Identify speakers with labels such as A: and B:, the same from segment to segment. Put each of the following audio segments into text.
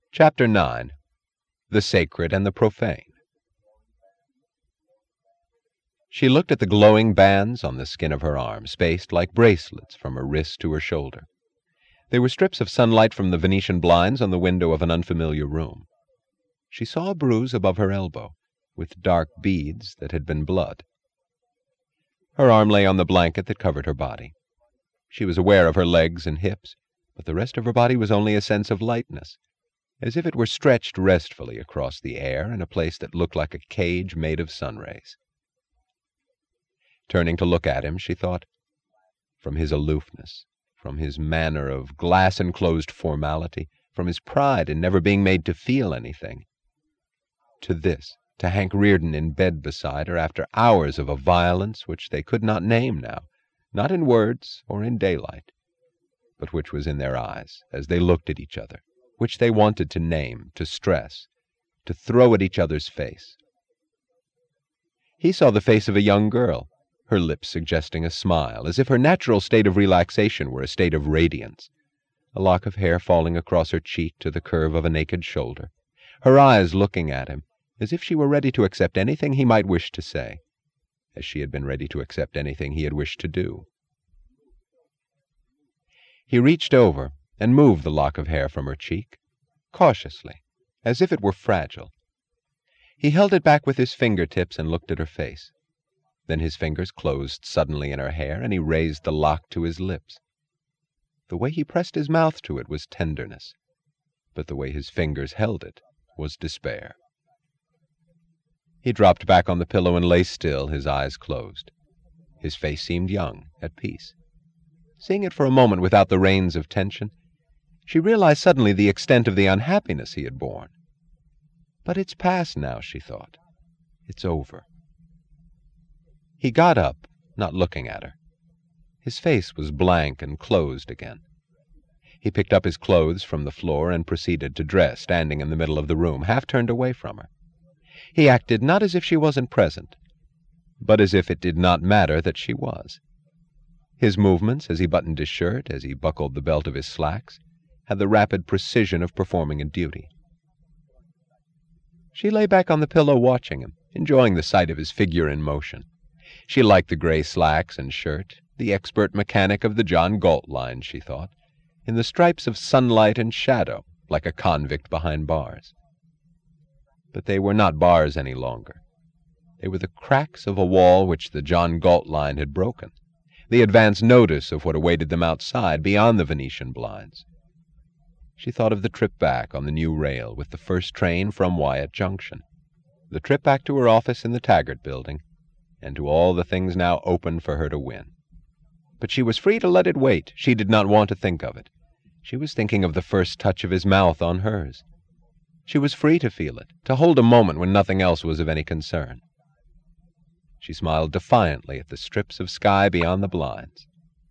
A: Chapter 9. The Sacred and the Profane. She looked at the glowing bands on the skin of her arm, spaced like bracelets from her wrist to her shoulder. They were strips of sunlight from the Venetian blinds on the window of an unfamiliar room. She saw a bruise above her elbow, with dark beads that had been blood. Her arm lay on the blanket that covered her body. She was aware of her legs and hips, but the rest of her body was only a sense of lightness, as if it were stretched restfully across the air in a place that looked like a cage made of sun rays. Turning to look at him, she thought, from his aloofness, from his manner of glass-enclosed formality, from his pride in never being made to feel anything, to this, to Hank Rearden in bed beside her after hours of a violence which they could not name now, not in words or in daylight, but which was in their eyes as they looked at each other, which they wanted to name, to stress, to throw at each other's face. He saw the face of a young girl, her lips suggesting a smile, as if her natural state of relaxation were a state of radiance, a lock of hair falling across her cheek to the curve of a naked shoulder, her eyes looking at him, as if she were ready to accept anything he might wish to say, as she had been ready to accept anything he had wished to do. He reached over and moved the lock of hair from her cheek, cautiously, as if it were fragile. He held it back with his fingertips and looked at her face. Then his fingers closed suddenly in her hair, and he raised the lock to his lips. The way he pressed his mouth to it was tenderness, but the way his fingers held it was despair. He dropped back on the pillow and lay still, his eyes closed. His face seemed young, at peace. Seeing it for a moment without the reins of tension, she realized suddenly the extent of the unhappiness he had borne. But it's past now, she thought. It's over. He got up, not looking at her. His face was blank and closed again. He picked up his clothes from the floor and proceeded to dress, standing in the middle of the room, half turned away from her. He acted not as if she wasn't present, but as if it did not matter that she was. His movements, as he buttoned his shirt, as he buckled the belt of his slacks, had the rapid precision of performing a duty. She lay back on the pillow watching him, enjoying the sight of his figure in motion. She liked the gray slacks and shirt, the expert mechanic of the John Galt line, she thought, in the stripes of sunlight and shadow, like a convict behind bars. But they were not bars any longer. They were the cracks of a wall which the John Galt line had broken, the advance notice of what awaited them outside, beyond the Venetian blinds. She thought of the trip back on the new rail with the first train from Wyatt Junction, the trip back to her office in the Taggart Building, and to all the things now open for her to win. But she was free to let it wait. She did not want to think of it. She was thinking of the first touch of his mouth on hers. She was free to feel it, to hold a moment when nothing else was of any concern. She smiled defiantly at the strips of sky beyond the blinds.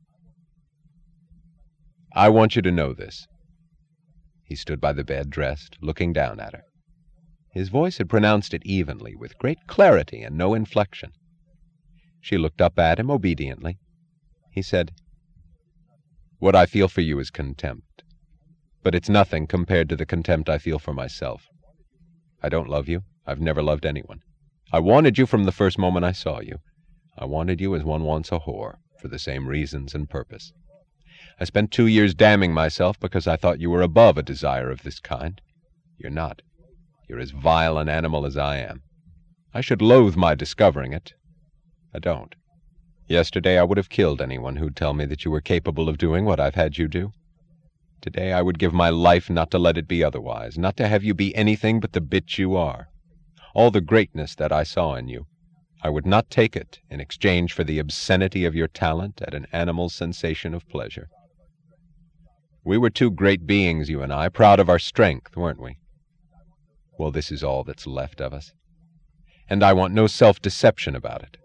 A: "I want you to know this." He stood by the bed, dressed, looking down at her. His voice had pronounced it evenly, with great clarity and no inflection. She looked up at him obediently. He said, "What I feel for you is contempt, but it's nothing compared to the contempt I feel for myself. I don't love you. I've never loved anyone. I wanted you from the first moment I saw you. I wanted you as one wants a whore, for the same reasons and purpose. I spent 2 years damning myself because I thought you were above a desire of this kind. You're not. You're as vile an animal as I am. I should loathe my discovering it. I don't. Yesterday I would have killed anyone who'd tell me that you were capable of doing what I've had you do. Today I would give my life not to let it be otherwise, not to have you be anything but the bitch you are. All the greatness that I saw in you, I would not take it in exchange for the obscenity of your talent at an animal's sensation of pleasure. We were two great beings, you and I, proud of our strength, weren't we? Well, this is all that's left of us. And I want no self-deception about it."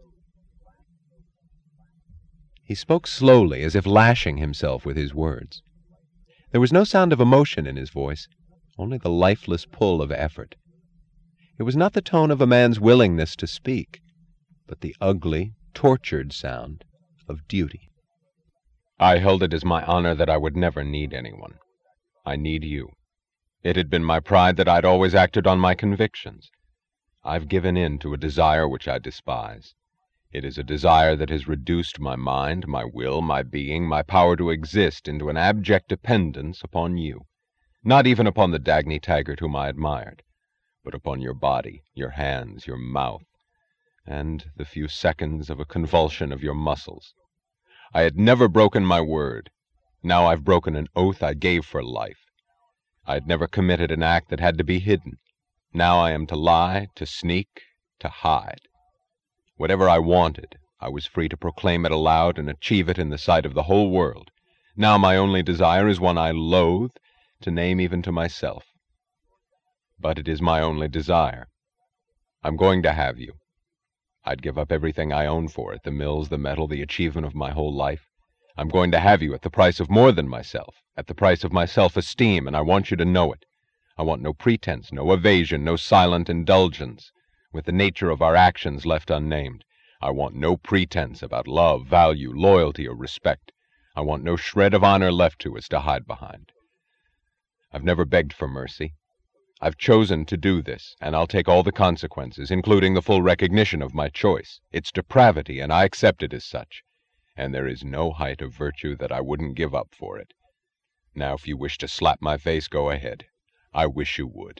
A: He spoke slowly, as if lashing himself with his words. There was no sound of emotion in his voice, only the lifeless pull of effort. It was not the tone of a man's willingness to speak, but the ugly, tortured sound of duty. "I held it as my honor that I would never need anyone. I need you. It had been my pride that I'd always acted on my convictions. I've given in to a desire which I despise. It is a desire that has reduced my mind, my will, my being, my power to exist into an abject dependence upon you. Not even upon the Dagny Taggart whom I admired, but upon your body, your hands, your mouth, and the few seconds of a convulsion of your muscles. I had never broken my word. Now I've broken an oath I gave for life. I had never committed an act that had to be hidden. Now I am to lie, to sneak, to hide. Whatever I wanted, I was free to proclaim it aloud and achieve it in the sight of the whole world. Now my only desire is one I loathe to name even to myself. But it is my only desire. I'm going to have you. I'd give up everything I own for it, the mills, the metal, the achievement of my whole life. I'm going to have you at the price of more than myself, at the price of my self-esteem, and I want you to know it. I want no pretense, no evasion, no silent indulgence, with the nature of our actions left unnamed. I want no pretense about love, value, loyalty, or respect. I want no shred of honor left to us to hide behind. I've never begged for mercy. I've chosen to do this, and I'll take all the consequences, including the full recognition of my choice. It's depravity, and I accept it as such. And there is no height of virtue that I wouldn't give up for it. Now, if you wish to slap my face, go ahead. I wish you would.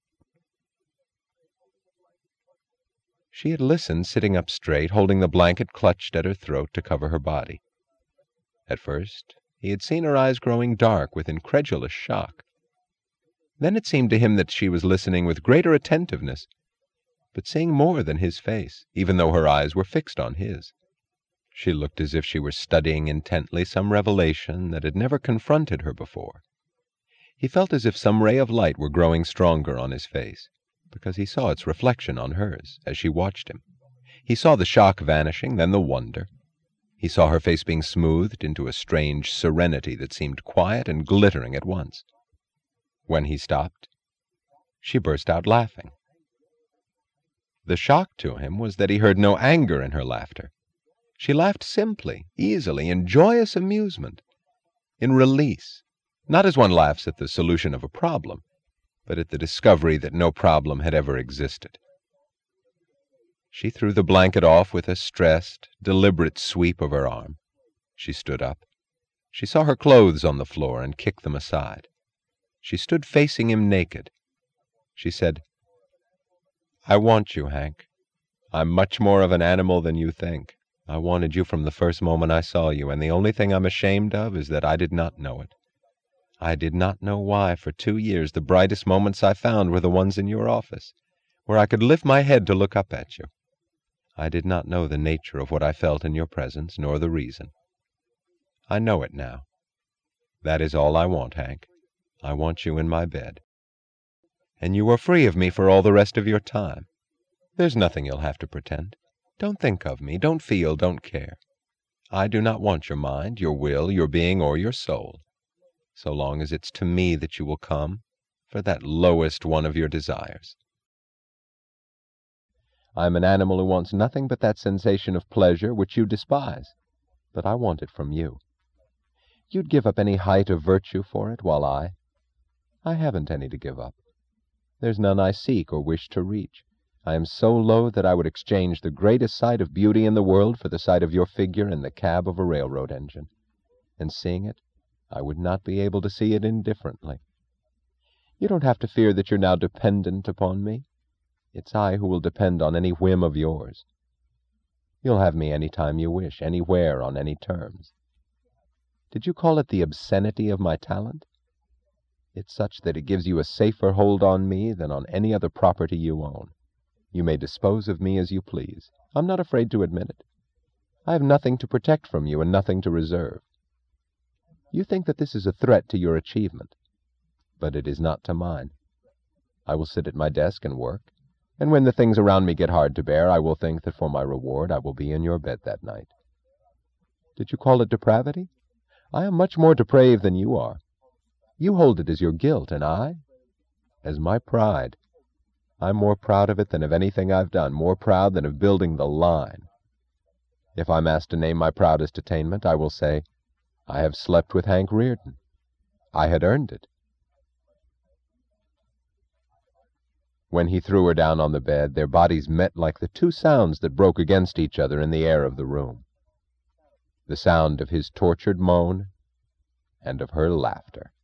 A: She had listened, sitting up straight, holding the blanket clutched at her throat to cover her body. At first, he had seen her eyes growing dark with incredulous shock. Then it seemed to him that she was listening with greater attentiveness, but seeing more than his face, even though her eyes were fixed on his. She looked as if she were studying intently some revelation that had never confronted her before. He felt as if some ray of light were growing stronger on his face, because he saw its reflection on hers as she watched him. He saw the shock vanishing, then the wonder. He saw her face being smoothed into a strange serenity that seemed quiet and glittering at once. When he stopped, she burst out laughing. The shock to him was that he heard no anger in her laughter. She laughed simply, easily, in joyous amusement, in release, not as one laughs at the solution of a problem, but at the discovery that no problem had ever existed. She threw the blanket off with a stressed, deliberate sweep of her arm. She stood up. She saw her clothes on the floor and kicked them aside. She stood facing him naked. She said, "I want you, Hank. I'm much more of an animal than you think. I wanted you from the first moment I saw you, and the only thing I'm ashamed of is that I did not know it. I did not know why for 2 years the brightest moments I found were the ones in your office, where I could lift my head to look up at you. I did not know the nature of what I felt in your presence, nor the reason. I know it now. That is all I want, Hank. I want you in my bed. And you are free of me for all the rest of your time. There's nothing you'll have to pretend. Don't think of me, don't feel, don't care. I do not want your mind, your will, your being, or your soul, so long as it's to me that you will come for that lowest one of your desires. I'm an animal who wants nothing but that sensation of pleasure which you despise, but I want it from you. You'd give up any height of virtue for it, while I haven't any to give up. There's none I seek or wish to reach. I am so low that I would exchange the greatest sight of beauty in the world for the sight of your figure in the cab of a railroad engine. And seeing it, I would not be able to see it indifferently. You don't have to fear that you're now dependent upon me. It's I who will depend on any whim of yours. You'll have me any time you wish, anywhere, on any terms. Did you call it the obscenity of my talent? It's such that it gives you a safer hold on me than on any other property you own. You may dispose of me as you please. I'm not afraid to admit it. I have nothing to protect from you and nothing to reserve. You think that this is a threat to your achievement, but it is not to mine. I will sit at my desk and work, and when the things around me get hard to bear, I will think that for my reward I will be in your bed that night. Did you call it depravity? I am much more depraved than you are. You hold it as your guilt, and I as my pride. I'm more proud of it than of anything I've done, more proud than of building the line. If I'm asked to name my proudest attainment, I will say, I have slept with Hank Rearden. I had earned it. When he threw her down on the bed, their bodies met like the two sounds that broke against each other in the air of the room. The sound of his tortured moan and of her laughter.